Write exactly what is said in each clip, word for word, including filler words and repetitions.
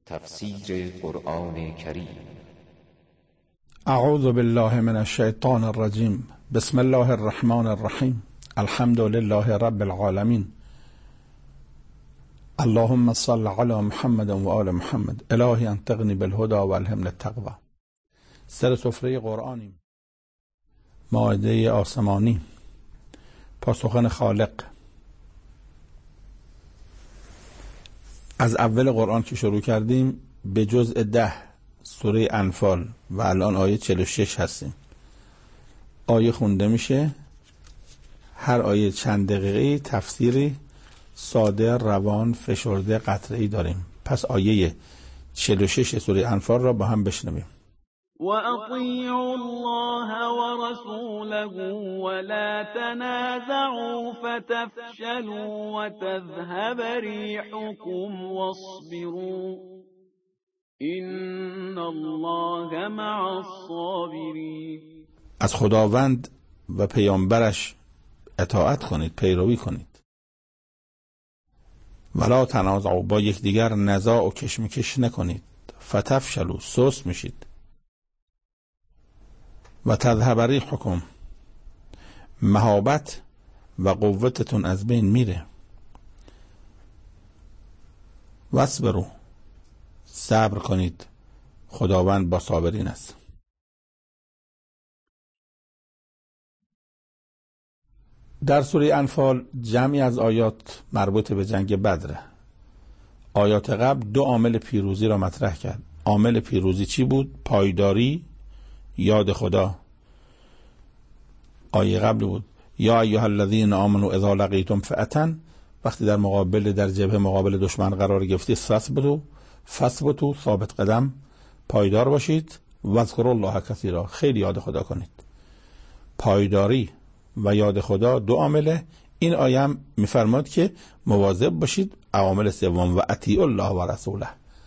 تفسیر قرآن کریم. اعوذ بالله من الشیطان الرجیم. بسم الله الرحمن الرحیم. الحمد لله رب العالمین. اللهم صل علی محمد و آل محمد. الهی انطقنی بالهدى و الهمنی التقوی. سر سفره قرآنیم. مائده آسمانی. پاسخن خالق. از اول قرآن که شروع کردیم به جزء ده سوره انفال و الان آیه چهل و شش هستیم. آیه خونده میشه، هر آیه چند دقیقه تفسیری ساده، روان، فشرده، قطعی داریم. پس آیه چهل و شش سوره انفال را با هم بشنویم. وَأَطِيعُوا اللَّهَ وَرَسُولَهُ وَلَا تَنَازَعُوا فَتَفْشَلُوا وَتَذْهَبَ رِيحُكُمْ وَاصْبِرُوا إِنَّ اللَّهَ مَعَ الصَّابِرِينَ. از خداوند و پیامبرش اطاعت کنید، پیروی کنید. ولا تنازعوا، با یکدیگر نزاع و کشمکش نکنید. فتفشلوا، سست میشید. و تذهب ریحکم، مهابت و قوتتون از بین میره. واصبروا، صبر کنید، خداوند با صابرین است. در سوره انفال جمعی از آیات مربوط به جنگ بدره. آیات قبل دو عامل پیروزی را مطرح کرد. عامل پیروزی چی بود؟ پایداری، یاد خدا. آیه قبل بود یا ایها الذین آمنوا اذا لقیتم فئة، وقتی در مقابل در جبهه مقابل دشمن قرار گرفتید، فثبتوا فثبتوا، ثابت قدم، پایدار باشید. واذکروا الله کثیرا، خیلی یاد خدا کنید. پایداری و یاد خدا دو عامله. این آیه هم میفرماد که مواظب باشید. عوامل سوم و اطیعوا الله و رسوله،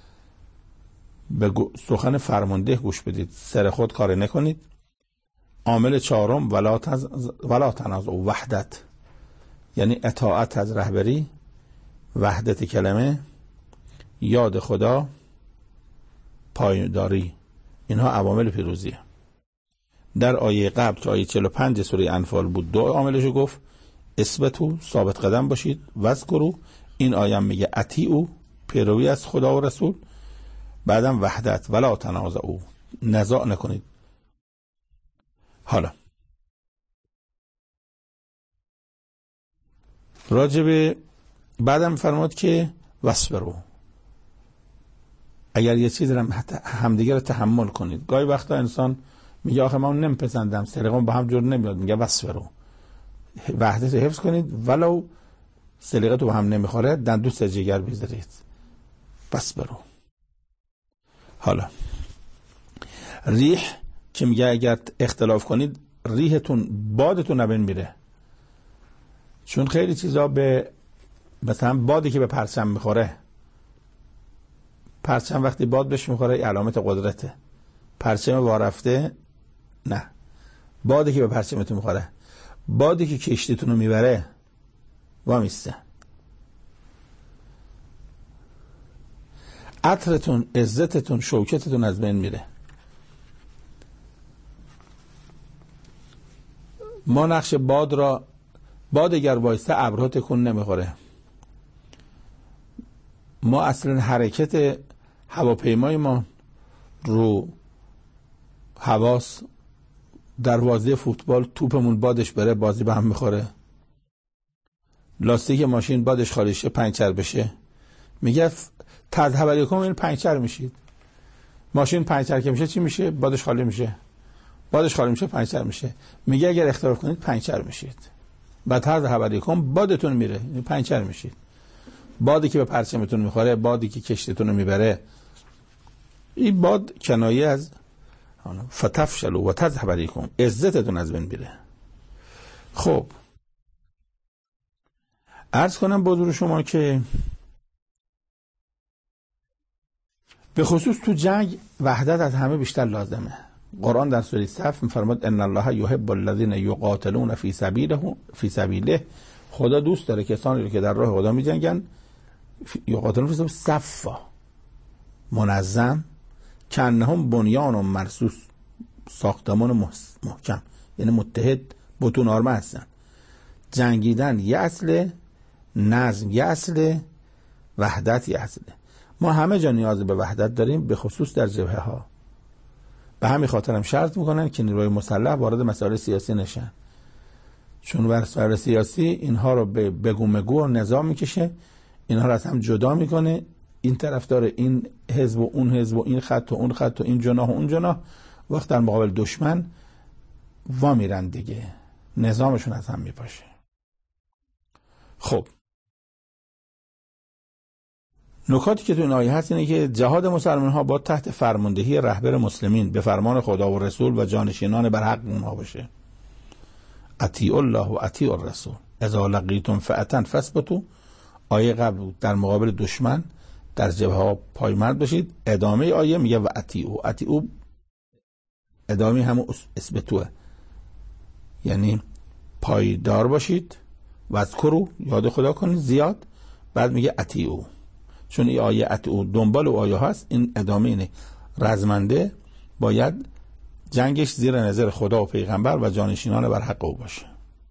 به سخن فرمانده گوش بدید، سر خود کار نکنید. عامل چهارم ولا تز... ولا تنازعوا، وحدت، یعنی اطاعت از رهبری، وحدت کلمه، یاد خدا، پایداری. اینها عوامل پیروزیه. در آیه قبل تا آیه چهل و پنج سوره انفال بود، دو عاملشو گفت. اثبتوا، ثابت قدم باشید. واذکروا، این آیه میگه اطیعوا، پیروی از خدا و رسول. بعدم وحدت، ولا تنازعوا، نزاع نکنید. حالا راجب بعدم فرمود که واصبروا، اگر یه چیز رو همدیگه رو تحمل کنید. گاهی وقتا انسان میگه آخه من نمیپسندم، سلیقه‌م با هم جور نمیاد. میگه واصبروا، وحدت حفظ کنید، ولو سلیقه‌تون با هم نمیخوره دندون سر جگر بذارید. واصبروا. حالا ریح که میگه اگر اختلاف کنید ریحتون، بادتون نبین میره. چون خیلی چیزا به مثلا بادی که به پرچم میخوره، پرچم وقتی باد بهش میخوره علامت قدرته. پرچم وارفته نه، بادی که به پرچمتون میخوره، بادی که کشتیتون رو میبره وامیسته. عطرتون، عزتتون، شوکتتون از بین میره. ما نقش باد را، باد اگر وایسته ابرها تکون نمیخوره. ما اصلا حرکت هواپیمای ما رو حواس، دروازه فوتبال توپمون بادش بره بازی به هم میخوره. لاستیک ماشین بادش خالی شه پنچر بشه، میگه تذهب ریحکم، این پنچر میشید. ماشین پنچر که میشه چی میشه؟ بادش خالی میشه. بادش خالی میشه پنچر میشه. میگه اگر اختلاف کنید پنچر میشید. بعد تذهب ریحکم، بادتون میره، پنچر میشید. بادی که به پرچمتون میخوره، بادی که کشتیتون رو میبره. این باد کنایه از فتفشلوا و تذهب ریحکم، عزتتون از بین میره. خب عرض کنم به حضور شما که به خصوص تو جنگ وحدت از همه بیشتر لازمه. قرآن در سوره صف میفرماد ان الله یحب الذین یقاتلون فی سبیله فی سبیله، خدا دوست داره کسانی رو که در راه خدا میجنگن، یقاتلون فی سبیله صفا، منظم، کنهم بنیان و مرصوص، ساختمان محکم، یعنی متحد بتون آرمه هستن. جنگیدن یه اصله، نظم یه اصله، وحدت یه اصله. ما همه جا نیاز به وحدت داریم، به خصوص در جبهه ها. به همین خاطر هم شرط میکنن که نیروی مسلح وارد مسائل سیاسی نشن، چون مسائل سیاسی اینها رو به بگو مگو و نظام میکشه، اینها رو از هم جدا میکنه. این طرفدار این حزب و اون حزب و این خط و اون خط و این جناح و اون جناح، وقت در مقابل دشمن وا میرن دیگه، نظامشون از هم میپاشه. خب نکاتی که تو این آیه هست اینه که جهاد مسلمان ها با تحت فرماندهی رهبر مسلمین به فرمان خدا و رسول و جانشینان بر حق اونها باشه. اطیعوا الله و اطیعوا الرسول اذا لقیتم فئة فاثبتوا. آیه قبل در مقابل دشمن در جبهه ها پایمرد باشید. ادامه آیه میگه و اطیعوا. اطیعوا ادامه همون اثبتوه، یعنی پایدار باشید. و اذکروا، یاد خدا کنید زیاد. بعد میگه اطیعوا، چون این آیه اطیعوا دنبال و آیه هست. این ادامه اینه، رزمنده باید جنگش زیر نظر خدا و پیغمبر و جانشینان بر حق او باشه.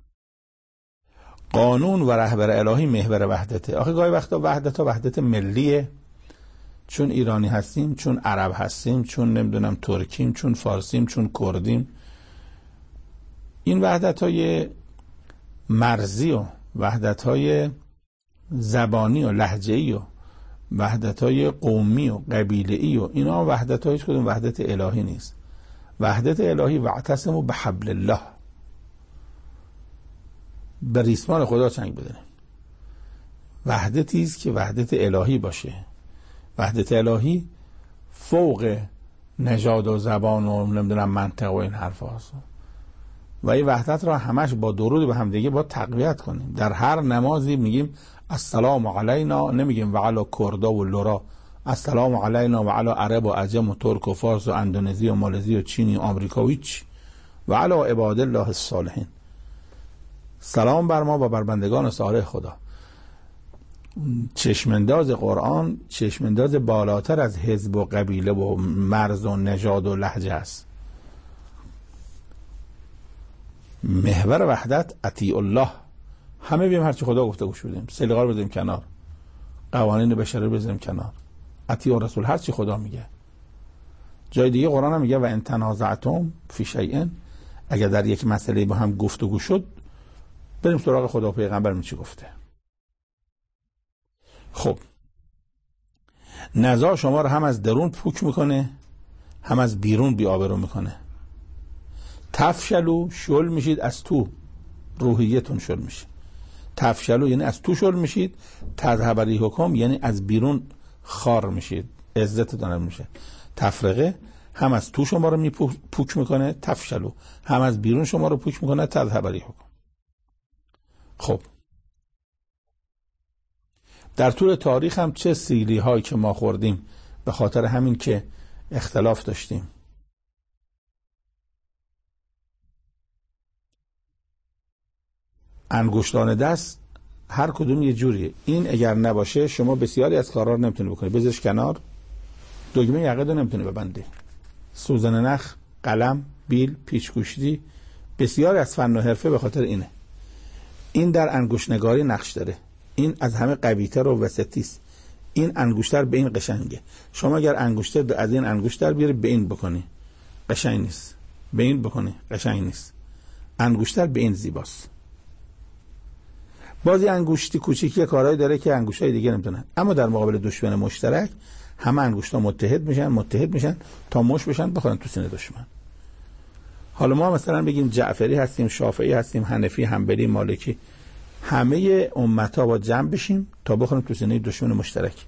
قانون و رهبر الهی محور وحدته. آخه گاهی وقتا وحدت ها وحدت ملیه، چون ایرانی هستیم، چون عرب هستیم، چون نمیدونم ترکیم، چون فارسیم، چون کردیم. این وحدت های مرزی و وحدت های زبانی و لهجه‌ای و وحدت های قومی و قبیله‌ای و اینا وحدت های کدوم وحدت الهی نیست. وحدت الهی واعتصموا بحبل الله، به ریسمان خدا چنگ بدنیم. وحدتی است که وحدت الهی باشه. وحدت الهی فوق نژاد و زبان و نمیدونم منطق و این حرف هاست. و این وحدت را همش با درود به هم دیگه با تقویت کنیم. در هر نمازی میگیم السلام علینا، نمیگیم و علی کردا و لورا. السلام علینا و علی عرب و عجم و ترک و فارس و اندونزی و مالزی و چینی و آمریکا و هیچ و علی عباد الله الصالحین. سلام بر ما و بر بندگان صالح خدا. چشمنداز قرآن چشمنداز بالاتر از حزب و قبیله و مرز و نژاد و لهجه است. محور وحدت اطیع الله. همه بیم هرچی خدا گفته گوش بدیم، سلیقه رو بذاریم کنار، قوانین بشری رو بذاریم کنار، اطیع رسول هرچی خدا میگه. جای دیگه قرآن هم میگه و ان تنازعتم فی شیء، اگر در یک مسئله با هم گفتگو شد بریم سراغ خدا و پیغمبر می چی گفته. خب نزاع شما رو هم از درون پوک میکنه، هم از بیرون بی‌آبرو میکنه. تفشلو، شل میشید، از تو روحیتون شل میشه. تفشلو یعنی از تو شل میشید، تذهب ریحکم یعنی از بیرون خار میشید، عزتتون میشه. تفرقه هم از تو شما رو میپوک میکنه، تفشلو، هم از بیرون شما رو پوک میکنه، تذهب ریحکم. خب در طول تاریخ هم چه سیلی هایی که ما خوردیم به خاطر همین که اختلاف داشتیم. انگشتان دست هر کدوم یه جوریه. این اگر نباشه شما بسیاری از کارا رو نمیتونی بکنی. بذارش کنار، دگمه یقه رو نمیتونی ببندی. سوزن نخ، قلم، بیل، پیچ‌گوشتی، بسیاری از فن و حرفه به خاطر اینه. این در انگشتنگاری نقش داره. این از همه قوی‌تر و وسطیست. این انگشتر به این قشنگه. شما اگر انگشتر از این انگشتر بیاری به این بکنی قشنگ نیست، به این بکنی قشنگ نیست. انگشتر به این زیباست. بازی انگشتی کوچیکی کارهایی داره که انگشتای دیگه نمیتونن. اما در مقابل دشمن مشترک همه انگشتا متحد میشن، متحد میشن تا مش بشن بخورن تو سینه دشمن. حالا ما مثلا بگیم جعفری هستیم، شافعی هستیم، حنفی، حنبلی، مالکی، همه امت‌ها با جمع بشیم تا بخوریم تو سینه دشمن مشترک.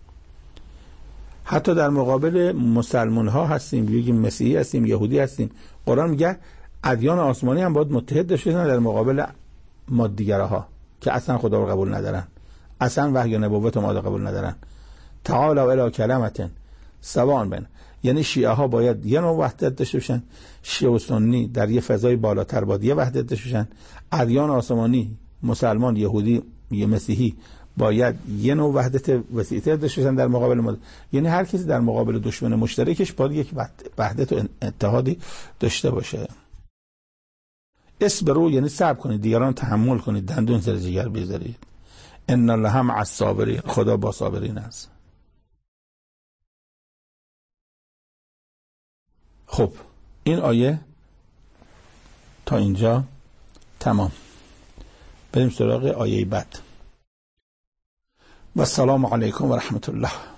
حتی در مقابل مسلمان ها هستیم، بگیم مسیحی هستیم، یهودی هستیم. قرآن میگه ادیان آسمانی هم باید متحد داشته باشن در مقابل مادیگرها که اصلا خدا رو قبول ندارن، اصلا وحی و نبوت ما رو قبول ندارن. تعالوا الی کلمة سواء بین، یعنی شیعه ها باید یه نوع وحدت داشته باشن، شیعه و سنی در یه فضای بالاتر باید یه وحدت داشته باشن. ادیان آسمانی، مسلمان، یهودی، یه مسیحی باید یه نوع وحدت وسیع‌تر داشته باشن در مقابل مد... یعنی هر کسی در مقابل دشمن مشترکش باید یک وحدت و اتحادی داشته باشه. اصبروا یعنی صبر کنید، دیگران تحمل کنید، دندون زیر جگر بذارید. ان الله مع الصابرین، خدا با صابرین است. خب این آیه تا اینجا تمام. بریم سراغ آیه بعد. و السلام علیکم و رحمت الله.